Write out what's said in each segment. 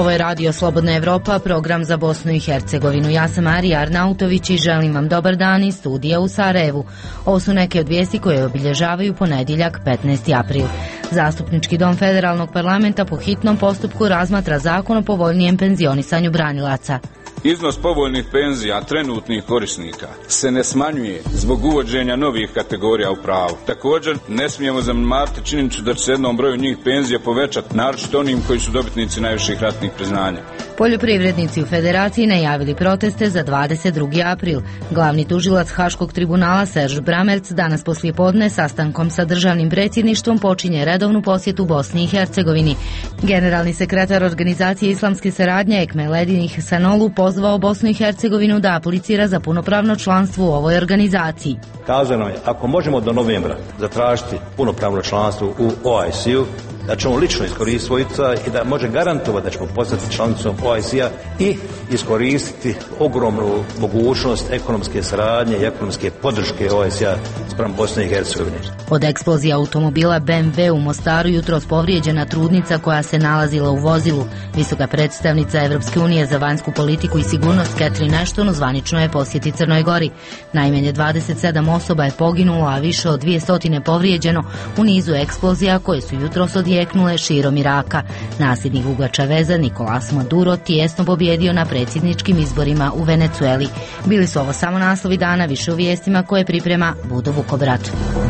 Ovo je Radio Slobodna Evropa, program za Bosnu i Hercegovinu. Ja sam Marija Arnautović i želim vam dobar dan iz studija u Sarajevu. Ovo su neke od vijesti koje obilježavaju ponedjeljak 15. april. Zastupnički dom Federalnog parlamenta po hitnom postupku razmatra zakon o povoljnijem penzionisanju branilaca. Iznos povoljnih penzija trenutnih korisnika se ne smanjuje zbog uvođenja novih kategorija u pravu. Također, ne smijemo zanemariti činjenicu da će se jednom broju njih penzija povećati, naročito onim koji su dobitnici najviših ratnih priznanja. Poljoprivrednici u Federaciji najavili proteste za 22. april. Glavni tužilac Haškog tribunala Serž Bramerc danas poslijepodne sastankom sa državnim predsjedništvom počinje redovnu posjetu Bosni i Hercegovini. Generalni sekretar organizacije islamske saradnje Ekmel Edinih Sanolu pozvao Bosnu i Hercegovinu da aplicira za punopravno članstvo u ovoj organizaciji. Kazano je, ako možemo do novembra zatražiti punopravno članstvo u OIC-u, da ćemo lično iskoristiti svoj utjecaj i da može garantovati da ćemo postati članicom OIC-a i iskoristiti ogromnu mogućnost ekonomske saradnje i ekonomske podrške OIC-a spram Bosne i Hercegovine. Od eksplozije automobila BMW u Mostaru jutros povrijeđena trudnica koja se nalazila u vozilu. Visoka predstavnica Evropske unije za vanjsku politiku i sigurnost Catherine Ashton zvanično je posjeti Crnoj Gori. Najmanje 27 osoba je poginulo, a više od 200 povrijeđeno u nizu eksplozija koje su jutros odjeknule širom Iraka. Nasljednik Huga Chaveza Nicolás Maduro tijesno pobjedio na predsjedničkim izborima u Venezueli. Bili su ovo samo naslovi dana, više u vijestima koje priprema Budo Vukobrat.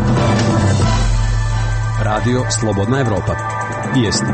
Radio Slobodna Evropa. Vijesti.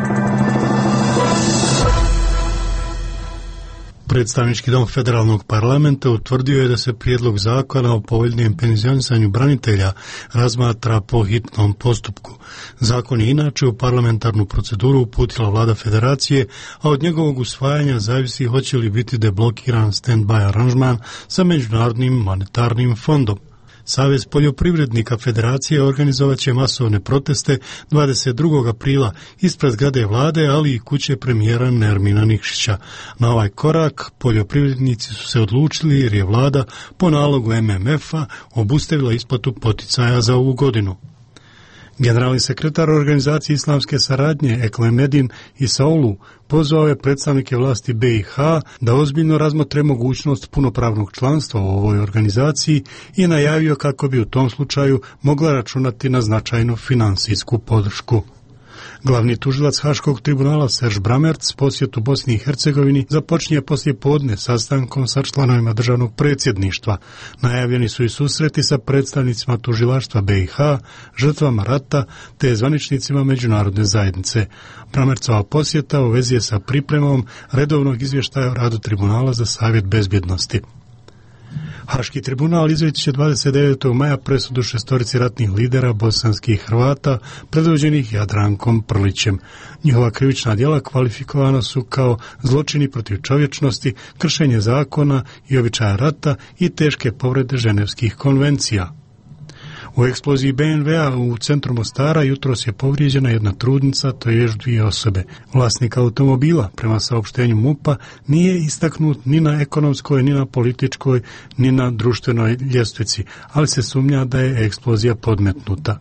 Predstavnički dom Federalnog parlamenta utvrdio je da se prijedlog zakona o povoljnijem penzionisanju branitelja razmatra po hitnom postupku. Zakon je inače u parlamentarnu proceduru uputila vlada Federacije, a od njegovog usvajanja zavisi hoće li biti deblokiran stand-by aranžman sa Međunarodnim monetarnim fondom. Savez poljoprivrednika Federacije organizovat će masovne proteste 22. aprila ispred zgrade vlade, ali i kuće premijera Nermina Nikšića. Na ovaj korak poljoprivrednici su se odlučili jer je vlada po nalogu MMF-a obustavila isplatu poticaja za ovu godinu. Generalni sekretar organizacije islamske saradnje Ekrem Edin Isaolu pozvao je predstavnike vlasti BiH da ozbiljno razmotre mogućnost punopravnog članstva u ovoj organizaciji i najavio kako bi u tom slučaju mogla računati na značajnu financijsku podršku. Glavni tužilac Haškog tribunala Serž Bramerc posjetu Bosni i Hercegovini započinje poslijepodne sastankom sa članovima državnog predsjedništva. Najavljeni su i susreti sa predstavnicima tužilaštva BiH, žrtvama rata te zvaničnicima međunarodne zajednice. Bramercova posjeta u vezi je sa pripremom redovnog izvještaja o radu tribunala za Savjet bezbjednosti. Haški tribunal izreći će 29. maja presudu 6 ratnih lidera bosanskih Hrvata predvođenih Jadrankom Prlićem. Njihova krivična djela kvalifikovana su kao zločini protiv čovječnosti, kršenje zakona i običaja rata i teške povrede ženevskih konvencija. U eksploziji BMW-a u centru Mostara jutros je povrijeđena jedna trudnica, to je još 2 osobe. Vlasnik automobila, prema saopštenju MUP-a, nije istaknut ni na ekonomskoj, ni na političkoj, ni na društvenoj ljestvici, ali se sumnja da je eksplozija podmetnuta.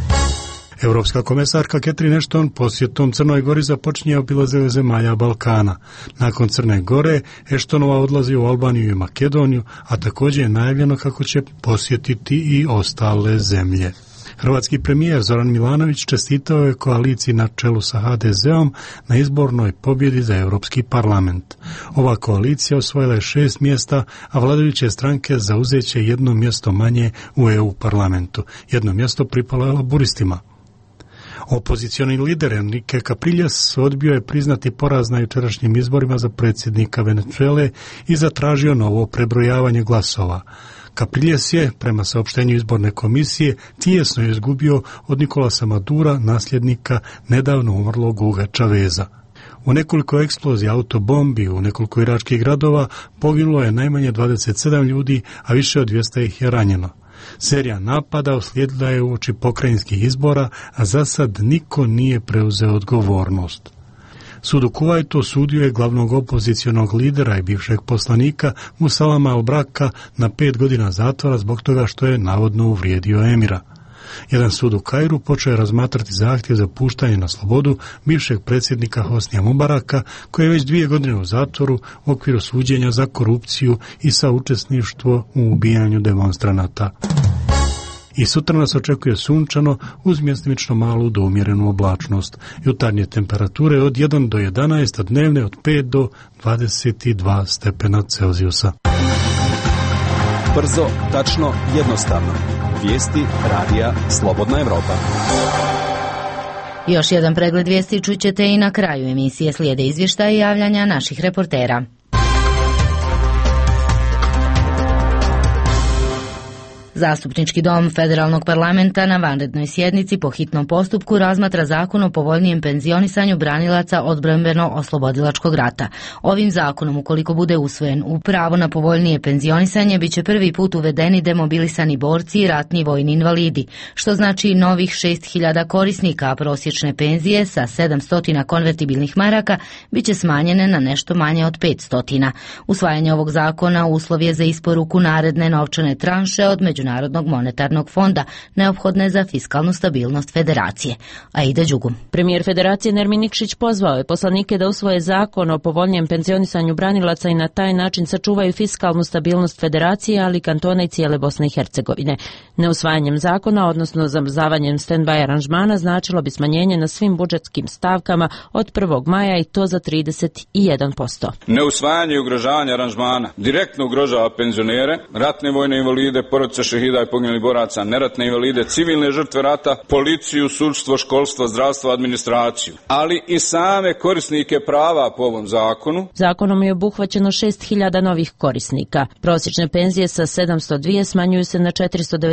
Europska komesarka Catherine Ashton posjetom Crnoj Gori započinje obilazak zemalja Balkana. Nakon Crne Gore, Ashtonova odlazi u Albaniju i Makedoniju, a također je najavljeno kako će posjetiti i ostale zemlje. Hrvatski premijer Zoran Milanović čestitao je koaliciji na čelu sa HDZ-om na izbornoj pobjedi za Europski parlament. Ova koalicija osvojila je 6 mjesta, a vladajuće stranke zauzeće 1 mjesto manje u EU parlamentu. 1 mjesto pripalo je laburistima. Opozicioni lider Enrique Capriles odbio je priznati poraz na jučerašnjim izborima za predsjednika Venezuele i zatražio novo prebrojavanje glasova. Capriles je, prema saopštenju izborne komisije, tijesno izgubio od Nicolasa Madura, nasljednika nedavno umrlog Huga Chaveza. U nekoliko eksplozija autobombi u nekoliko iračkih gradova poginulo je najmanje 27 ljudi, a više od 200 ih je ranjeno. Serija napada uslijedila je uoči pokrajinskih izbora, a za sad niko nije preuzeo odgovornost. Sud u Kuvajtu osudio je glavnog opozicionog lidera i bivšeg poslanika Musalama al-Braka na 5 godina zatvora zbog toga što je navodno uvrijedio emira. Jedan sud u Kairu počeo je razmatrati zahtjev za puštanje na slobodu bivšeg predsjednika Hosnija Mubaraka, koji je već 2 godine u zatvoru u okviru suđenja za korupciju i saučesništvo u ubijanju demonstranata. I sutra nas očekuje sunčano uz mjestimično malu do umjerenu oblačnost. Jutarnje temperature od 1 do 11, a dnevne od 5 do 22 stepena Celzijusa. Brzo, tačno, jednostavno. Vijesti radija Slobodna Evropa. Još jedan pregled vijesti čućete i na kraju emisije. Slijede izvještaje i javljanja naših reportera. Zastupnički dom Federalnog parlamenta na vanrednoj sjednici po hitnom postupku razmatra zakon o povoljnijem penzionisanju branilaca odbrambeno-oslobodilačkog rata. Ovim zakonom, ukoliko bude usvojen, u pravo na povoljnije penzionisanje biće prvi put uvedeni demobilisani borci i ratni vojni invalidi, što znači novih 6.000 korisnika, a prosječne penzije sa 700 konvertibilnih maraka biće smanjene na nešto manje od 500. Usvajanje ovog zakona uslov je za isporuku naredne novčane tranše od Međunarodnog monetarnog fonda, neophodne za fiskalnu stabilnost federacije. Aida Đugum. Premijer federacije Nermin Nikšić pozvao je poslanike da usvoje zakon o povoljnijem penzionisanju branilaca i na taj način sačuvaju fiskalnu stabilnost federacije, ali kantona i cijele Bosne i Hercegovine. Neusvajanjem zakona, odnosno zamrzavanjem stand-by aranžmana, značilo bi smanjenje na svim budžetskim stavkama od 1. maja i to za 31%. Neusvajanje i ugrožavanje aranžmana direktno ugrožava penzionere, ratne vojne invalide, porodice šehida i poginulih boraca, neratne invalide, civilne žrtve rata, policiju, sudstvo, školstvo, zdravstvo, administraciju, ali i same korisnike prava po ovom zakonu. Zakonom je obuhvaćeno 6.000 novih korisnika. Prosječne penzije sa 702 smanjuju se na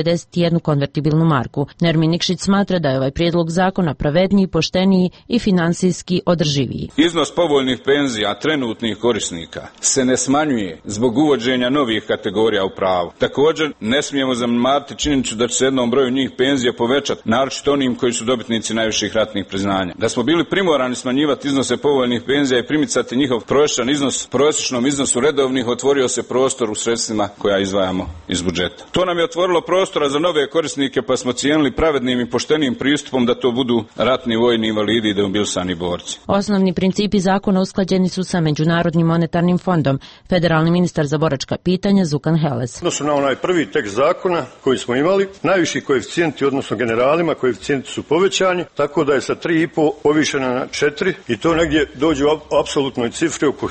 491 konvertibilnu marku. Nermin Nikšić smatra da je ovaj prijedlog zakona pravedniji, pošteniji i finansijski održiviji. Iznos povoljnih penzija trenutnih korisnika se ne smanjuje zbog uvođenja novih kategorija u pravo. Također, ne smijemo zanemariti činjenicu da će se jednom broju njih penzija povećati, naročito onim koji su dobitnici najviših ratnih priznanja. Da smo bili primorani smanjivati iznose povoljnih penzija i primicati njihov prosječan iznos prosječnom iznosu redovnih, otvorio se prostor u sredstvima koja izdvajamo iz budžeta. To nam je otvorilo prostora za nove korisnike, pa smo cijenili pravednim i poštenim pristupom da to budu ratni vojni invalidi i demobilisani borci. Osnovni principi zakona usklađeni su sa Međunarodnim monetarnim fondom. Federalni ministar za boračka pitanja Zukan Heles. Odnosno na onaj prvi tekst zakona koji smo imali, najviši koeficijenti, odnosno generalima, koeficijenti su povećani, tako da je sa 3,5 povišena na 4 i to negdje dođe u apsolutnoj cifri oko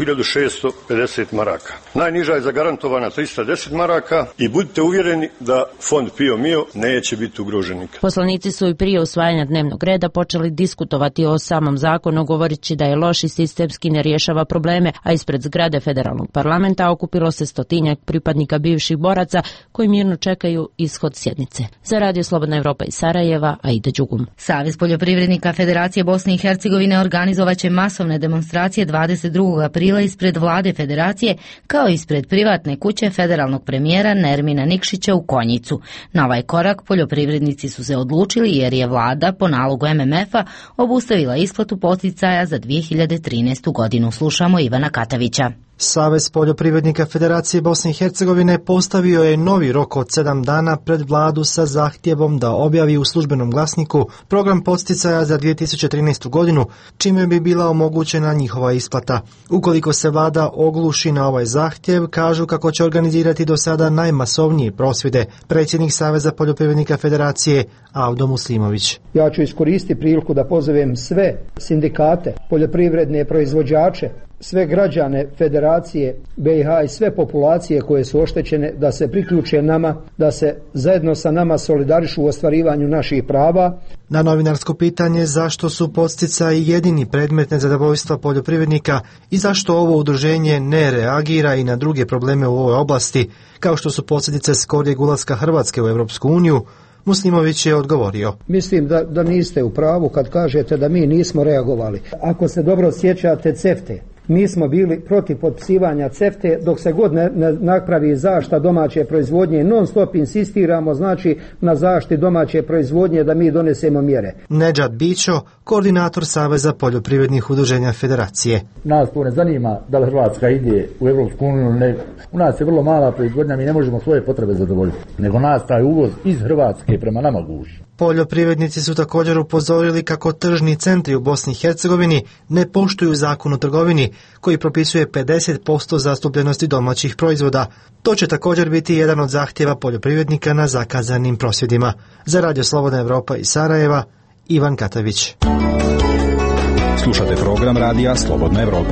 1650 maraka. Najniža je zagarantovana 310 maraka i budite uvjereni da fond Pio Mio neće biti ugrožen nikad. Poslanici su i prije usvajanja dnevnog reda počeli diskutovati o samom zakonu, govoreći da je loš i sistemski ne rješava probleme, a ispred zgrade Federalnog parlamenta okupilo se 100 pripadnika bivših boraca koji mirno čekaju ishod sjednice. Za Radio Slobodna Evropa iz Sarajeva, Aida Đugum. Savez poljoprivrednika Federacije Bosne i Hercegovine organizovaće masovne demonstracije 22. aprila ispred vlade Federacije, kao i ispred privatne kuće federalnog premijera Nermina Nikšića u Konjicu. Na ovaj korak poljoprivrednici su se odlučili jer je vlada po nalogu MMF-a obustavila isplatu podsticaja za 2013. godinu. Slušamo Ivana Katavića. Savez poljoprivrednika Federacije Bosne i Hercegovine postavio je novi rok od 7 dana pred vladu sa zahtjevom da objavi u službenom glasniku program podsticaja za 2013. godinu, čime bi bila omogućena njihova isplata. Ukoliko se vlada ogluši na ovaj zahtjev, kažu kako će organizirati do sada najmasovnije prosvjede. Predsjednik Saveza poljoprivrednika Federacije Avdo Muslimović. Ja ću iskoristiti priliku da pozovem sve sindikate, poljoprivredne proizvođače, sve građane Federacije BiH i sve populacije koje su oštećene da se priključe nama, da se zajedno sa nama solidarišu u ostvarivanju naših prava. Na novinarsko pitanje zašto su podsticaji jedini predmet nezadovoljstva poljoprivrednika i zašto ovo udruženje ne reagira i na druge probleme u ovoj oblasti, kao što su posljedice skorijeg ulaska Hrvatske u Europsku uniju, Muslimović je odgovorio. Mislim da niste u pravu kad kažete da mi nismo reagovali. Ako se dobro sjećate CEFTE, Mi smo bili protiv potpisivanja CEFTA dok se god ne napravi zaštita domaće proizvodnje. Non stop insistiramo znači na zaštiti domaće proizvodnje da mi donesemo mjere. Nedžad Bićo, koordinator Saveza poljoprivrednih udruženja Federacije. Nas to ne zanima da li Hrvatska ide u Evropsku uniju ili ne. U nas je vrlo mala proizvodnja, mi ne možemo svoje potrebe zadovoljiti. Nego nas taj uvoz iz Hrvatske prema nama guši. Poljoprivrednici su također upozorili kako tržni centri u Bosni i Hercegovini ne poštuju zakon o trgovini koji propisuje 50% zastupljenosti domaćih proizvoda. To će također biti jedan od zahtjeva poljoprivrednika na zakazanim prosvjedima. Za Radio Slobodna Evropa iz Sarajeva, Ivan Katavić. Slušate program Radija Slobodna Evropa.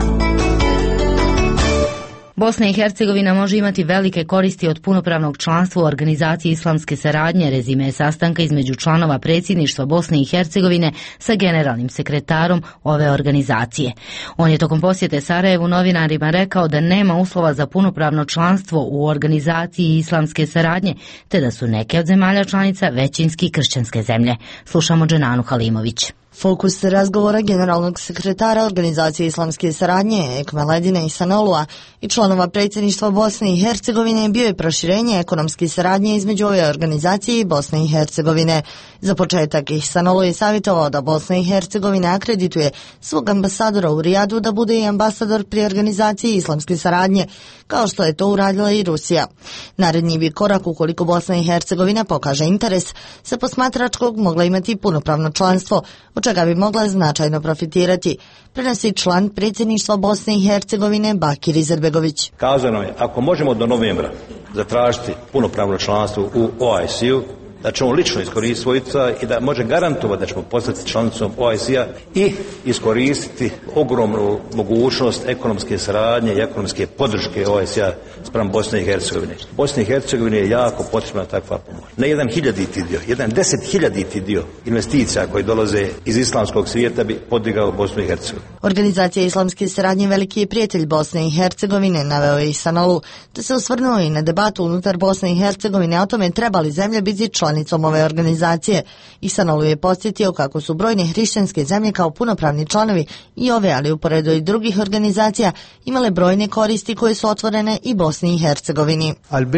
Bosna i Hercegovina može imati velike koristi od punopravnog članstva u organizaciji islamske saradnje, rezime sastanka između članova predsjedništva Bosne i Hercegovine sa generalnim sekretarom ove organizacije. On je tokom posjete Sarajevu novinarima rekao da nema uslova za punopravno članstvo u organizaciji islamske saradnje, te da su neke od zemalja članica većinski kršćanske zemlje. Slušamo Dženanu Halimović. Fokus razgovora generalnog sekretara Organizacije islamske saradnje Ekmeledina Ihsanolua i članova predsjedništva Bosne i Hercegovine bio je proširenje ekonomske saradnje između ove organizacije i Bosne i Hercegovine. Za početak Ihsanolu je savjetovao da Bosna i Hercegovina akredituje svog ambasadora u Rijadu da bude i ambasador pri Organizaciji islamske saradnje, kao što je to uradila i Rusija. Naredni bi korak ukoliko Bosna i Hercegovina pokaže interes sa posmatračkog mogla imati punopravno članstvo, od čega bi mogla značajno profitirati, prenosi član predsjedništva Bosne i Hercegovine Bakir Izetbegović. Kazano je, ako možemo do novembra zatražiti punopravno članstvo u OIC-u, da ćemo lično iskoristiti svoj utjecaj i da može garantovati da ćemo postati članicom OIC-a i iskoristiti ogromnu mogućnost ekonomske saradnje i ekonomske podrške OIC-a spram Bosne i Hercegovine. Bosni i Hercegovini je jako potrebna takva pomoć. Ne 1.000 dio, 10.000 dio investicija koji dolaze iz islamskog svijeta bi podigao Bosnu i Hercegovinu. Organizacija islamske saradnje veliki je prijatelj Bosne i Hercegovine, naveo je Ihsanolu, te se osvrnuo i na debatu unutar Bosne i Hercegovine o tome treba li zemlje biti članicom ove organizacije. Ihsanolu je podsjetio kako su brojne hrišćanske zemlje kao punopravni članovi i ove, ali uporedo i drugih organizacija, imale brojne koristi koje su otvorene i Bosni i Hercegovini.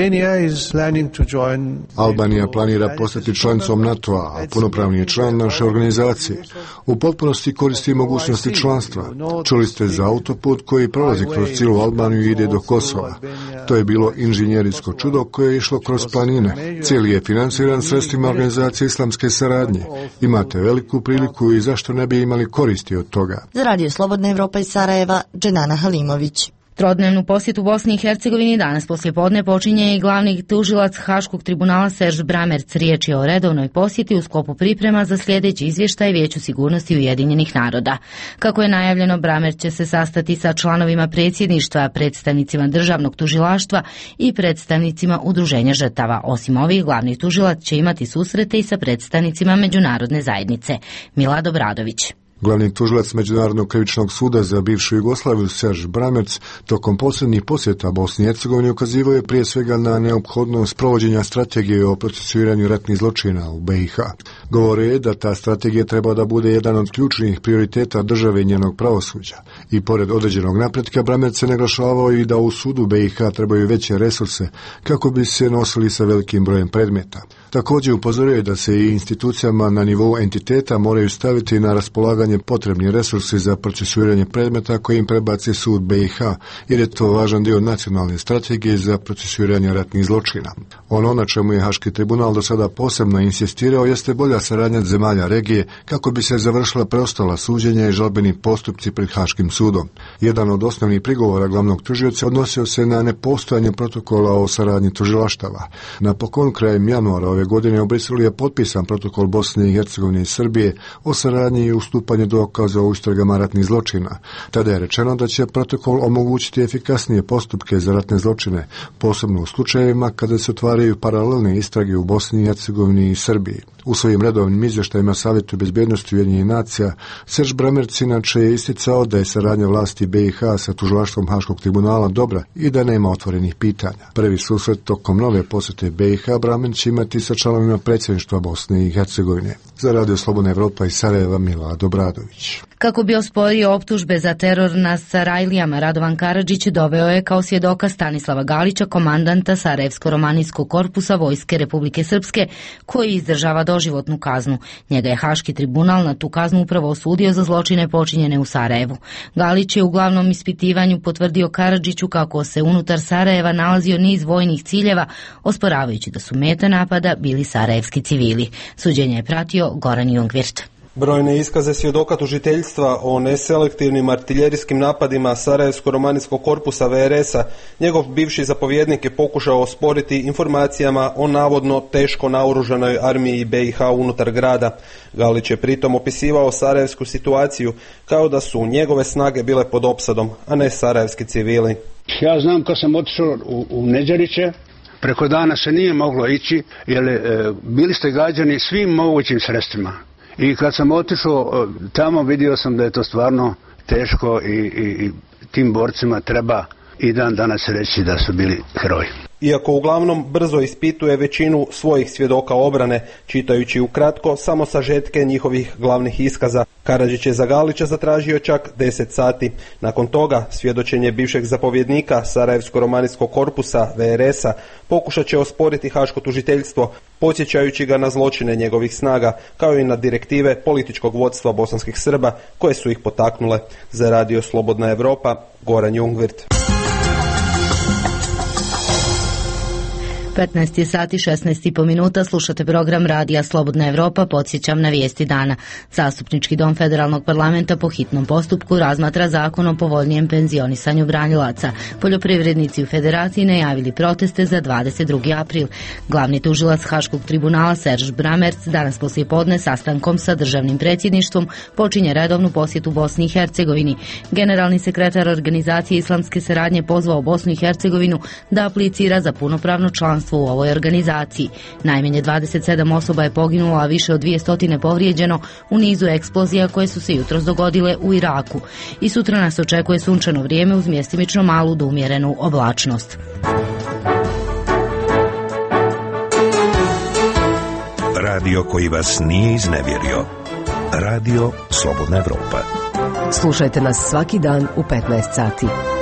Albanija planira postati članicom NATO-a, a punopravni je član naše organizacije. U potpunosti koristi mogućnosti članstva. Čuli ste za autoput koji prolazi kroz cijelu Albaniju i ide do Kosova. To je bilo inženjerijsko čudo koje je išlo kroz planine. Cijeli je financiran sredstvima organizacije islamske saradnje. Imate veliku priliku i zašto ne bi imali koristi od toga. Za Radio Slobodna Evropa iz Sarajeva, Dženana Halimović. Trodnevnu posjetu Bosni i Hercegovini danas poslijepodne počinje i glavni tužilac Haškog tribunala Serž Bramerc. Riječ je o redovnoj posjeti u sklopu priprema za sljedeći izvještaj Vijeću sigurnosti Ujedinjenih naroda. Kako je najavljeno, Bramerc će se sastati sa članovima predsjedništva, predstavnicima državnog tužilaštva i predstavnicima udruženja žrtava. Osim ovih, glavni tužilac će imati susrete i sa predstavnicima međunarodne zajednice. Milad Obradović. Glavni tužilac Međunarodnog krivičnog suda za bivšu Jugoslaviju Serž Bramerc tokom posljednjih posjeta Bosni i Hercegovini ukazivao je prije svega na neophodnost provođenja strategije o procesuiranju ratnih zločina u BiH. Govorio je da ta strategija treba da bude jedan od ključnih prioriteta države i njenog pravosuđa. I pored određenog napretka, Bramerc se naglašavao i da u sudu BiH trebaju veće resurse kako bi se nosili sa velikim brojem predmeta. Također upozorio je da se i institucijama na nivou entiteta moraju staviti na raspolaganje potrebni resursi za procesuiranje predmeta koje im prebaci sud BiH, jer je to važan dio nacionalne strategije za procesuiranje ratnih zločina. Ono na čemu je Haški tribunal do sada posebno insistirao jeste bolja saradnja zemalja regije kako bi se završila preostala suđenja i žalbeni postupci pred Haškim sudom. Jedan od osnovnih prigovora glavnog tužioca odnosio se na nepostojanje protokola o saradnji tužilaštava. Napokon krajem januara ove godine u Briselu je potpisan protokol Bosne i Hercegovine i Srbije o saradnji i ustupanju dokaza o istragama ratnih zločina. Tada je rečeno da će protokol omogućiti efikasnije postupke za ratne zločine, posebno u slučajevima kada se otvaraju paralelne istrage u Bosni i Hercegovini i Srbiji. U svojim redovnim izvještajima Savjetu bezbjednosti Ujedinjenih nacija, Serž Bramerc inače je isticao da je saradnja vlasti BiH sa tužilaštvom Haškog tribunala dobra i da nema otvorenih pitanja. Prvi susret tokom nove posjete BiH Bramerc će imati sa članovima predsjedništva Bosne i Hercegovine. Za Radio Slobodna Evropa iz Sarajeva, Milad Obradović. Radović. Kako bi osporio optužbe za teror na Sarajlijama, Radovan Karadžić doveo je kao svjedoka Stanislava Galića, komandanta Sarajevsko-romanijskog korpusa Vojske Republike Srpske, koji izdržava doživotnu kaznu. Njega je Haški tribunal na tu kaznu upravo osudio za zločine počinjene u Sarajevu. Galić je u glavnom ispitivanju potvrdio Karadžiću kako se unutar Sarajeva nalazio niz vojnih ciljeva, osporavajući da su meta napada bili sarajevski civili. Suđenje je pratio Goran Jungwirth. Brojne iskaze svjedoka tužiteljstva o neselektivnim artiljerijskim napadima Sarajevsko-romanijskog korpusa VRS-a, njegov bivši zapovjednik je pokušao osporiti informacijama o navodno teško naoružanoj armiji BiH unutar grada. Galić je pritom opisivao sarajevsku situaciju kao da su njegove snage bile pod opsadom, a ne sarajevski civili. Ja znam kad sam otišao u Neđariće, preko dana se nije moglo ići jer bili ste gađani svim mogućim sredstvima. I kad sam otišao tamo vidio sam da je to stvarno teško i tim borcima treba i dan danas reći da su bili heroji. Iako uglavnom brzo ispituje većinu svojih svjedoka obrane, čitajući ukratko samo sažetke njihovih glavnih iskaza, Karadžić je za Galića zatražio čak 10 sati. Nakon toga svjedočenje bivšeg zapovjednika Sarajevsko-romanijskog korpusa VRS-a pokušat će osporiti haško tužiteljstvo, podsjećajući ga na zločine njegovih snaga, kao i na direktive političkog vodstva bosanskih Srba koje su ih potaknule. Za Radio Slobodna Evropa, Goran Jungwirth. 15 sati 16,5 minuta, slušate program Radija Slobodna Evropa, podsjećam na vijesti dana. Zastupnički dom Federalnog parlamenta po hitnom postupku razmatra zakon o povoljnijem penzionisanju branilaca. Poljoprivrednici u Federaciji najavili proteste za 22. april. Glavni tužilac Haškog tribunala Serž Bramerc danas poslijepodne sastankom sa državnim predsjedništvom počinje redovnu posjetu Bosni i Hercegovini. Generalni sekretar organizacije islamske saradnje pozvao Bosnu i Hercegovinu da aplicira za punopravno članstvo u ovoj organizaciji. Najmanje 27 osoba je poginulo, a više od 200 povrijeđeno u nizu eksplozija koje su se jutros dogodile u Iraku. I sutra nas očekuje sunčano vrijeme uz mjestimično malu do umjerenu oblačnost. Radio koji vas nije iznevjerio. Radio Slobodna Evropa. Slušajte nas svaki dan u 15 sati.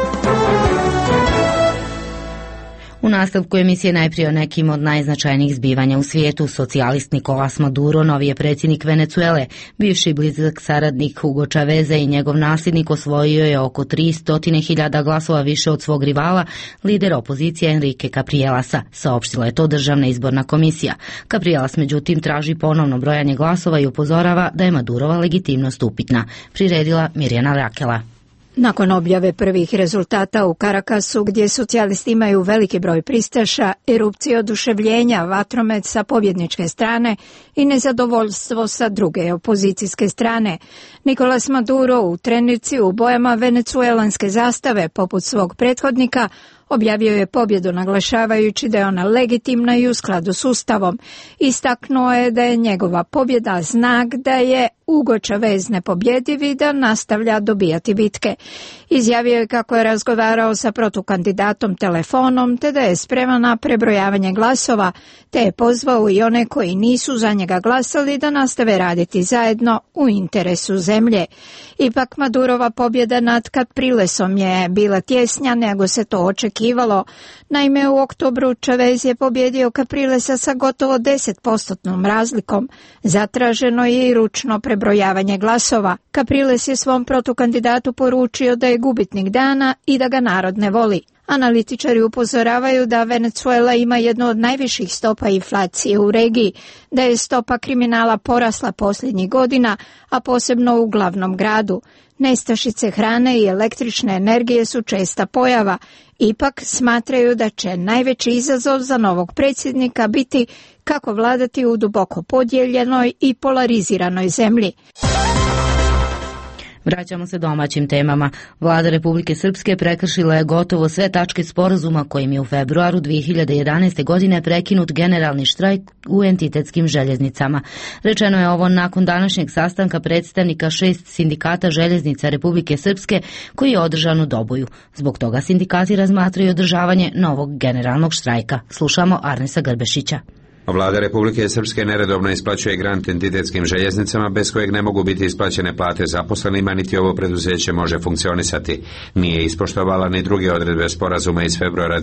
U nastavku emisije najprije o nekim od najznačajnijih zbivanja u svijetu. Socijalist Nicolás Maduro, novi je predsjednik Venezuele. Bivši blizak saradnik Hugo Chaveza i njegov nasljednik osvojio je oko 300.000 glasova više od svog rivala, lider opozicije Enrique Caprielasa. Saopštila je to Državna izborna komisija. Caprielas međutim traži ponovno brojanje glasova i upozorava da je Madurova legitimnost upitna. Priredila Mirjana Rakela. Nakon objave prvih rezultata u Karakasu, gdje socijalisti imaju veliki broj pristaša, erupcije oduševljenja, vatromet sa pobjedničke strane i nezadovoljstvo sa druge opozicijske strane, Nicolás Maduro u trenici u bojama venecuelanske zastave, poput svog prethodnika, objavio je pobjedu naglašavajući da je ona legitimna i u skladu s Ustavom. Istaknuo je da je njegova pobjeda znak da je Hugo Chavez nepobjediv i da nastavlja dobijati bitke. Izjavio je kako je razgovarao sa protukandidatom telefonom te da je spreman na prebrojavanje glasova, te je pozvao i one koji nisu za njega glasali da nastave raditi zajedno u interesu zemlje. Ipak Madurova pobjeda nad Caprilesom je bila tjesnija nego se to očekivalo. Naime, u oktobru Chavez je pobjedio Caprilesa sa gotovo 10% razlikom. Zatraženo je i ručno prebrojavanje glasova. Capriles je svom protukandidatu poručio da je gubitnik dana i da ga narod ne voli. Analitičari upozoravaju da Venezuela ima jednu od najviših stopa inflacije u regiji, da je stopa kriminala porasla posljednjih godina, a posebno u glavnom gradu. Nestašice hrane i električne energije su česta pojava. Ipak smatraju da će najveći izazov za novog predsjednika biti kako vladati u duboko podijeljenoj i polariziranoj zemlji. Vraćamo se domaćim temama. Vlada Republike Srpske prekršila je gotovo sve tačke sporazuma kojim je u februaru 2011. godine prekinut generalni štrajk u entitetskim željeznicama. Rečeno je ovo nakon današnjeg sastanka predstavnika 6 sindikata željeznica Republike Srpske koji je održan u Doboju. Zbog toga sindikati razmatraju održavanje novog generalnog štrajka. Slušamo Arnesa Grbešića. Vlada Republike Srpske neredovno isplaćuje grant entitetskim željeznicama bez kojeg ne mogu biti isplaćene plate zaposlenima, niti ovo preduzeće može funkcionisati. Nije ispoštovala ni druge odredbe sporazuma iz februara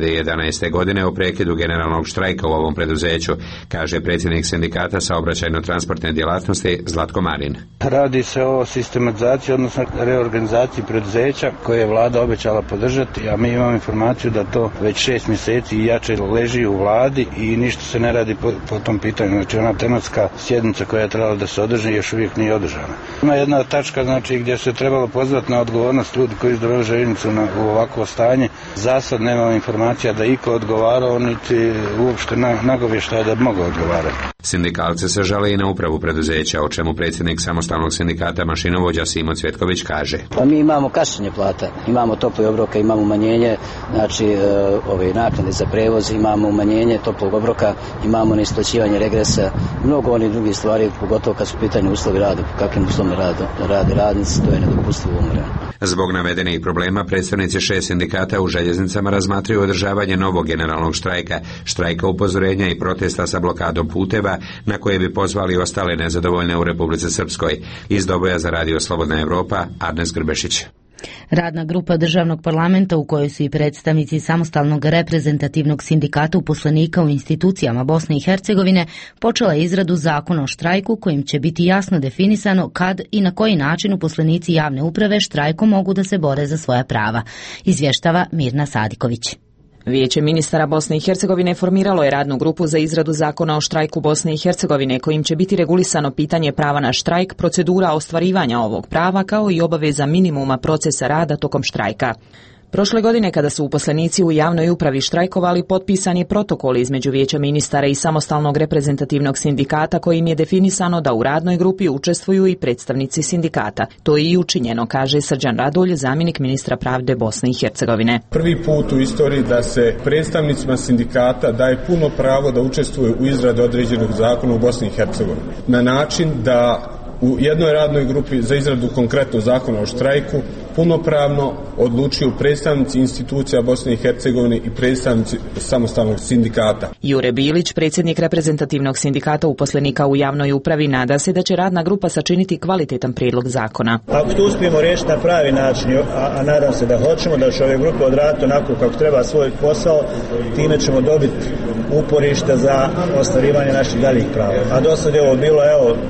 2011. godine o prekidu generalnog štrajka u ovom preduzeću, kaže predsjednik sindikata saobraćajno-transportne djelatnosti Zlatko Marin. Radi se o sistematizaciji, odnosno reorganizaciji preduzeća koje je vlada obećala podržati, a mi imamo informaciju da to već 6 mjeseci i jače leži u vladi i ništa se ne radi po tom pitanju. Znači ona tematska sjednica koja je trebala da se održi još uvijek nije održana. Ima jedna tačka gdje se trebalo pozvati na odgovornost ljudi koji izdravaju željeznicu u ovakvo stanje. Za sad nemamo informacija da iko odgovarao, niti uopšte nagovještaja da bi mogao odgovarati. Sindikalci se žale i na upravu preduzeća, o čemu predsjednik samostalnog sindikata mašinovođa Simo Cvjetković kaže. Pa mi imamo kašnjenje plata, imamo tople obroke, imamo umanjenje, znači ove naknade za prevoz, imamo umanjenje toplog obroka, imamo neisplaćivanje regresa, mnogo onih drugih stvari, pogotovo kad su pitanje uslovi rada, kakvim uslovima rade radnici, to je nedopustivo umoreno. Zbog navedenih problema predstavnici 6 sindikata u željeznicama razmatraju održavanje novog generalnog štrajka upozorenja i protesta sa blokadom puteva na koje bi pozvali ostale nezadovoljne u Republici Srpskoj. Iz Doboja za Radio Slobodna Evropa, Arnes Grbešić. Radna grupa državnog parlamenta u kojoj su i predstavnici samostalnog reprezentativnog sindikata uposlenika u institucijama Bosne i Hercegovine počela izradu zakona o štrajku kojim će biti jasno definisano kad i na koji način uposlenici javne uprave štrajkom mogu da se bore za svoja prava, izvještava Mirna Sadiković. Vijeće ministara Bosne i Hercegovine formiralo je radnu grupu za izradu zakona o štrajku Bosne i Hercegovine kojim će biti regulisano pitanje prava na štrajk, procedura ostvarivanja ovog prava kao i obaveza minimuma procesa rada tokom štrajka. Prošle godine, kada su uposlenici u javnoj upravi štrajkovali, potpisan je protokol između Vijeća ministara i samostalnog reprezentativnog sindikata kojim je definisano da u radnoj grupi učestvuju i predstavnici sindikata. To je i učinjeno, kaže Srđan Radulj, zamjenik ministra pravde Bosne i Hercegovine. Prvi put u istoriji da se predstavnicima sindikata daje puno pravo da učestvuju u izradi određenog zakona u Bosni i Hercegovini. Na način da u jednoj radnoj grupi za izradu konkretnog zakona o štrajku punopravno odlučuju predstavnici institucija Bosne i Hercegovine i predstavnici samostalnog sindikata. Jure Bilić, predsjednik reprezentativnog sindikata uposlenika u javnoj upravi, nada se da će radna grupa sačiniti kvalitetan prijedlog zakona. Ako to uspijemo riješiti na pravi način, a nadam se da hoćemo, da će ove grupe odraditi onako kako treba svoj posao, time ćemo dobiti uporište za ostvarivanje naših daljih prava. A do sad je ovo bilo,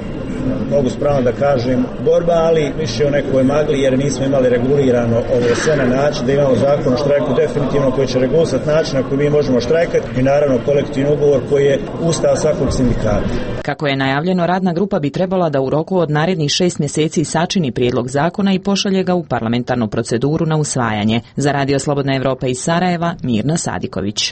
mogu spravno da kažem, borba, ali više o nekoj magli jer nismo imali regulirano ovo sve na način da imamo zakon o štrajku definitivno koji će regulisati način na koji mi možemo štrajkati i naravno kolektivni ugovor koji je ustav svakog sindikata. Kako je najavljeno, radna grupa bi trebala da u roku od narednih 6 mjeseci sačini prijedlog zakona i pošalje ga u parlamentarnu proceduru na usvajanje. Za Radio Slobodna Evropa iz Sarajeva, Mirna Sadiković.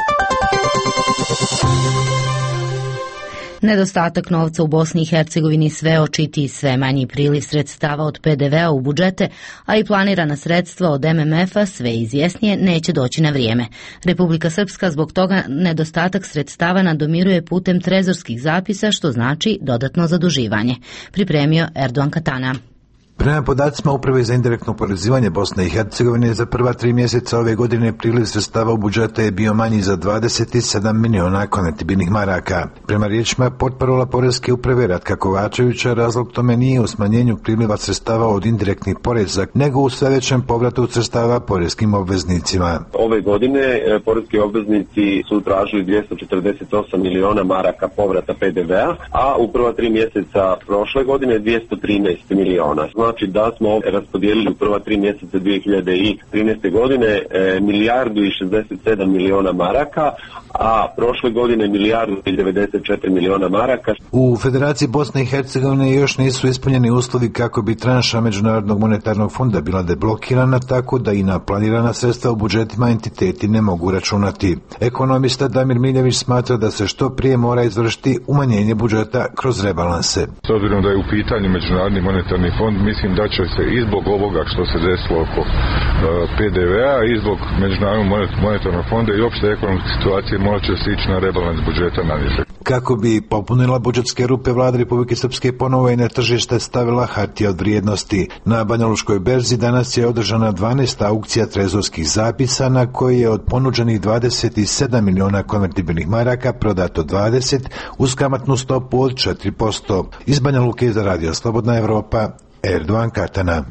Nedostatak novca u Bosni i Hercegovini sve očitiji, sve manji priliv sredstava od PDV-a u budžete, a i planirana sredstva od MMF-a sve izvjesnije neće doći na vrijeme. Republika Srpska zbog toga nedostatak sredstava nadomiruje putem trezorskih zapisa, što znači dodatno zaduživanje. Pripremio Erdogan Katana. Prema podacima Uprave za indirektno oporezivanje Bosne i Hercegovine, za prva 3 mjeseca ove godine priliv sredstava u budžeta je bio manji za 27 miliona konvertibilnih maraka. Prema riječima portparola Poreske uprave Ratka Kovačevića, razlog tome nije u smanjenju priliva sredstava od indirektnih poreza, nego u sve većem povratu sredstava poreskim obveznicima. Ove godine poreski obveznici su tražili 248 miliona maraka povrata PDV-a, a u prva 3 mjeseca prošle godine 213 miliona. Znači da smo raspodijelili u prva 3 mjeseca 2013. godine milijardu i 67 miliona maraka, a prošle godine milijardu i 94 miliona maraka. U Federaciji Bosne i Hercegovine još nisu ispunjeni uslovi kako bi tranša Međunarodnog monetarnog fonda bila deblokirana, tako da i na planirana sredstva u budžetima entiteti ne mogu računati. Ekonomista Damir Miljević smatra da se što prije mora izvršiti umanjenje budžeta kroz rebalanse. S obzirom da je u pitanju Međunarodni monetarni fond, mislim mislim da će se i zbog ovoga što se desilo oko PDV-a i zbog Međunarodnog monetarnog fonda i opšte ekonomske situacije morat će se ići na rebalans budžeta na niže. Kako bi popunila budžetske rupe, vlada Republike Srpske ponovo je na tržište stavila hartije od vrijednosti. Na Banjaluškoj berzi danas je održana 12. aukcija trezorskih zapisa na kojoj je od ponuđenih 27 miliona konvertibilnih maraka prodato 20 uz kamatnu stopu od 4%. Iz Banja Luke za Radio Slobodna Evropa, Erdovan Katana.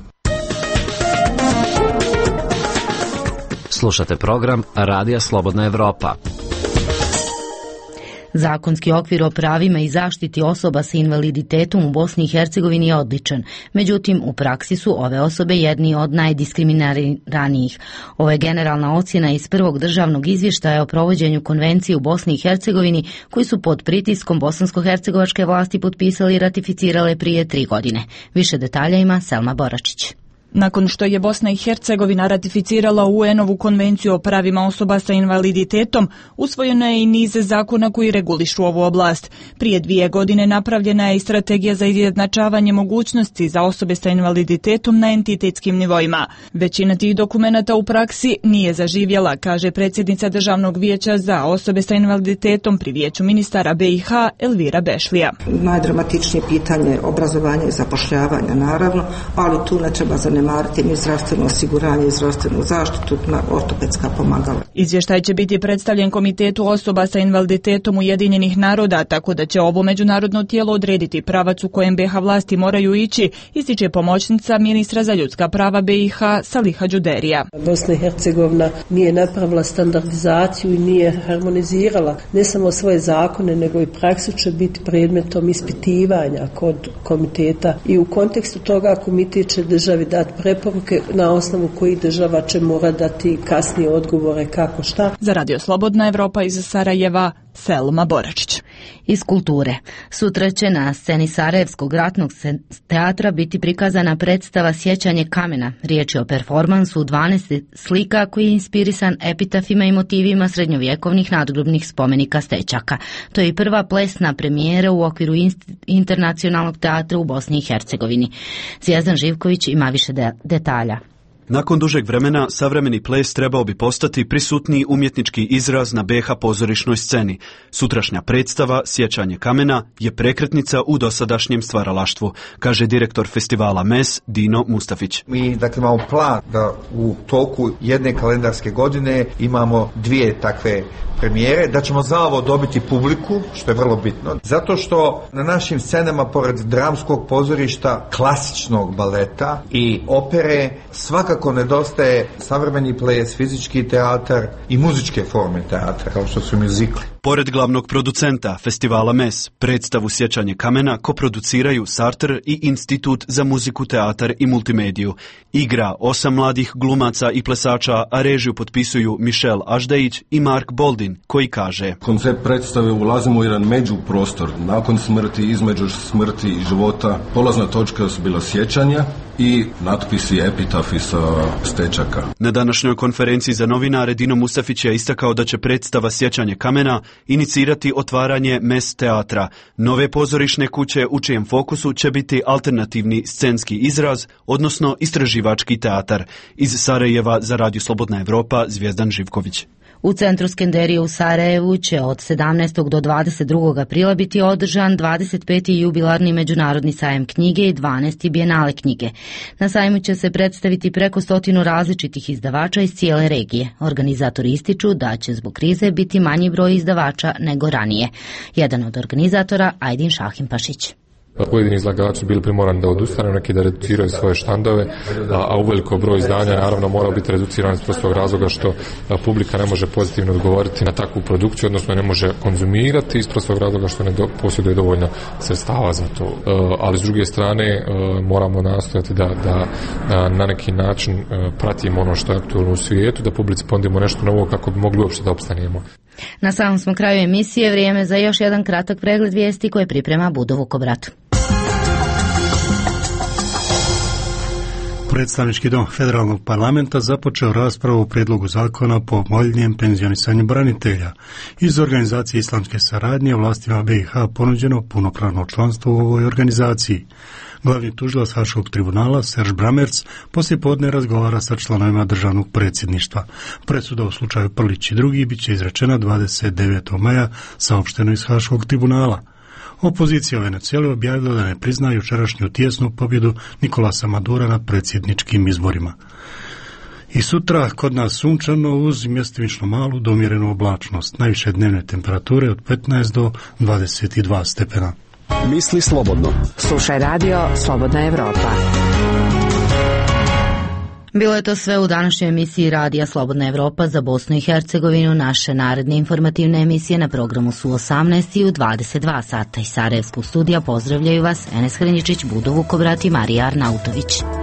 Slušate program Radija Slobodna Evropa. Zakonski okvir o pravima i zaštiti osoba sa invaliditetom u Bosni i Hercegovini je odličan. Međutim, u praksi su ove osobe jedni od najdiskriminiranijih. Ovo je generalna ocjena iz prvog državnog izvještaja o provođenju konvencije u Bosni i Hercegovini koji su pod pritiskom bosansko-hercegovačke vlasti potpisali i ratificirale prije 3 godine. Više detalja ima Selma Boračić. Nakon što je Bosna i Hercegovina ratificirala UN-ovu konvenciju o pravima osoba sa invaliditetom, usvojeno je i niz zakona koji regulišu ovu oblast. Prije 2 godine napravljena je i strategija za izjednačavanje mogućnosti za osobe sa invaliditetom na entitetskim nivoima. Većina tih dokumenata u praksi nije zaživjela, kaže predsjednica Državnog vijeća za osobe sa invaliditetom pri Vijeću ministara BiH Elvira Bešlija. Najdramatičnije pitanje obrazovanja i zapošljavanja naravno, ali tu ne treba zanemariti ni zdravstveno osiguranje i zdravstvenu zaštitu na ortopedska pomagala. Izvještaj će biti predstavljen Komitetu osoba sa invaliditetom Ujedinjenih naroda, tako da će ovo međunarodno tijelo odrediti pravac u kojem BiH vlasti moraju ići, ističe pomoćnica ministra za ljudska prava BiH Saliha Đuderija. Bosna i Hercegovina nije napravila standardizaciju i nije harmonizirala ne samo svoje zakone, nego i praksu će biti predmetom ispitivanja kod komiteta i u kontekstu toga komitet će državi dati preporuke na osnovu kojih država će mora dati kasnije odgovore kako šta. Za Radio Slobodna Evropa iz Sarajeva, Selma Boračić. Iz kulture. Sutra će na sceni Sarajevskog ratnog teatra biti prikazana predstava Sjećanje kamena. Riječ je o performansu 12 slika koji je inspirisan epitafima i motivima srednjovjekovnih nadgrobnih spomenika Stečaka. To je i prva plesna premijera u okviru Internacionalnog teatra u Bosni i Hercegovini. Zvijezdan Živković ima više detalja. Nakon dužeg vremena, savremeni ples trebao bi postati prisutniji umjetnički izraz na BiH pozorišnoj sceni. Sutrašnja predstava Sjećanje kamena je prekretnica u dosadašnjem stvaralaštvu, kaže direktor festivala MES Dino Mustafić. Mi imamo plan da u toku jedne kalendarske godine imamo 2 takve premijere, da ćemo za ovo dobiti publiku, što je vrlo bitno, zato što na našim scenama, pored dramskog pozorišta, klasičnog baleta i opere, svakako nedostaje savremeni ples, fizički teatar i muzičke forme teatra, kao što su muzikli. Pored glavnog producenta festivala MES, predstavu Sjećanje kamena koproduciraju Sartre i Institut za muziku, teatar i multimediju. Igra 8 mladih glumaca i plesača, a režiju potpisuju Michel Aždejić i Mark Boldin, koji kaže: koncept predstave ulazimo u jedan međuprostor, nakon smrti, između smrti i života. Polazna točka su bila sjećanja i natpisi, epitafi sa Stečaka. Na današnjoj konferenciji za novinare Dino Mustafić je istakao da će predstava Sjećanje kamena inicirati otvaranje MES teatra, nove pozorišne kuće u čijem fokusu će biti alternativni scenski izraz, odnosno istraživački teatar. Iz Sarajeva za Radio Slobodna Evropa, Zvijezdan Živković. U centru Skenderije u Sarajevu će od 17. do 22. aprila biti održan 25. jubilarni međunarodni sajam knjige i 12. bijenale knjige. Na sajmu će se predstaviti preko 100 različitih izdavača iz cijele regije. Organizatori ističu da će zbog krize biti manji broj izdavača nego ranije. Jedan od organizatora, Ajdin Šahimpašić. Pojedini izlagači bili primorani da odustanu, neki da reduciraju svoje štandove, a uveliko broj izdanja naravno mora biti reduciran iz prostog razloga što publika ne može pozitivno odgovoriti na takvu produkciju, odnosno ne može konzumirati iz prostog razloga što ne posjeduje dovoljno sredstava za to. Ali s druge strane moramo nastojati da na neki način pratimo ono što je aktualno u svijetu, da publici ponudimo nešto novo kako bi mogli uopšte da opstanemo. Na samom smo kraju emisije, vrijeme za još jedan kratak pregled vijesti koje priprema Budo Vukobrat. Predstavnički dom Federalnog parlamenta započeo raspravu o prijedlogu zakona po povoljnijem penzionisanju branitelja. Iz organizacije Islamske saradnje vlastima BiH ponuđeno punopravno članstvo u ovoj organizaciji. Glavni tužilac Haškog tribunala Serž Bramerc poslijepodne razgovara sa članovima državnog predsjedništva. Presuda u slučaju Prlić i drugi bit će izrečena 29. maja, saopšteno iz Haškog tribunala. Opozicija u Venezueli objavila da ne prizna jučerašnju tijesnu pobjedu Nikolasa Madura na predsjedničkim izborima. I sutra kod nas sunčano uz mjestimično malu do umjerenu oblačnost. Najviše dnevne temperature od 15 do 22 stepena. Misli slobodno. Slušaj radio Slobodna Evropa. Bilo je to sve u današnjoj emisiji Radija Slobodna Evropa za Bosnu i Hercegovinu. Naše naredne informativne emisije na programu su 18 i u 22 sata. Iz Sarajevskog studija pozdravljaju vas Enes Hrinjičić, Budo Vukobrat i Marija Arnautović.